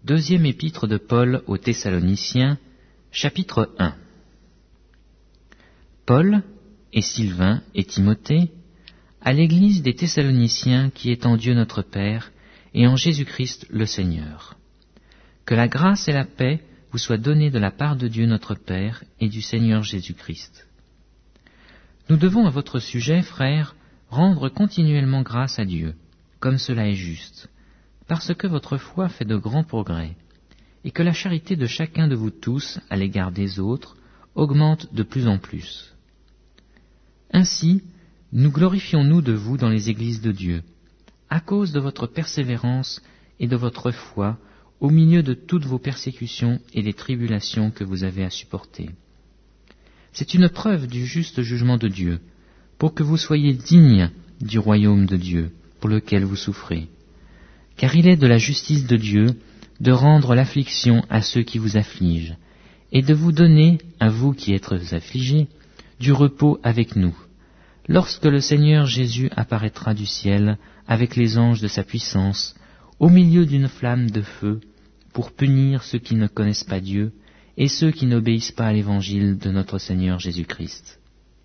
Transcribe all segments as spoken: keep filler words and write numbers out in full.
Deuxième épître de Paul aux Thessaloniciens, chapitre un. Paul et Sylvain et Timothée, à l'église des Thessaloniciens qui est en Dieu notre Père et en Jésus-Christ le Seigneur. Que la grâce et la paix vous soient données de la part de Dieu notre Père et du Seigneur Jésus-Christ. Nous devons à votre sujet, frères, rendre continuellement grâce à Dieu, comme cela est juste, parce que votre foi fait de grands progrès, et que la charité de chacun de vous tous à l'égard des autres augmente de plus en plus. Ainsi, nous glorifions-nous de vous dans les églises de Dieu, à cause de votre persévérance et de votre foi au milieu de toutes vos persécutions et des tribulations que vous avez à supporter. C'est une preuve du juste jugement de Dieu, pour que vous soyez dignes du royaume de Dieu, pour lequel vous souffrez. Car il est de la justice de Dieu de rendre l'affliction à ceux qui vous affligent, et de vous donner, à vous qui êtes affligés, du repos avec nous, lorsque le Seigneur Jésus apparaîtra du ciel avec les anges de sa puissance, au milieu d'une flamme de feu, pour punir ceux qui ne connaissent pas Dieu et ceux qui n'obéissent pas à l'évangile de notre Seigneur Jésus-Christ.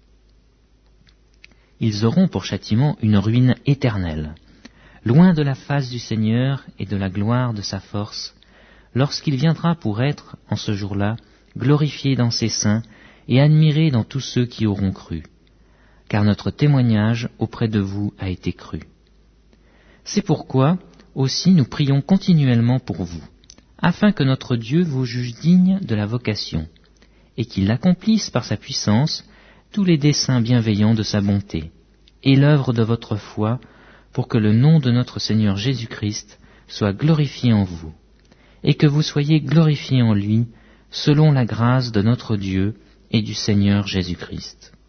Ils auront pour châtiment une ruine éternelle, loin de la face du Seigneur et de la gloire de sa force, lorsqu'il viendra pour être, en ce jour-là, glorifié dans ses saints et admiré dans tous ceux qui auront cru, car notre témoignage auprès de vous a été cru. C'est pourquoi aussi nous prions continuellement pour vous, afin que notre Dieu vous juge digne de la vocation, et qu'il accomplisse par sa puissance tous les desseins bienveillants de sa bonté, et l'œuvre de votre foi, pour que le nom de notre Seigneur Jésus-Christ soit glorifié en vous, et que vous soyez glorifiés en lui, selon la grâce de notre Dieu et du Seigneur Jésus-Christ.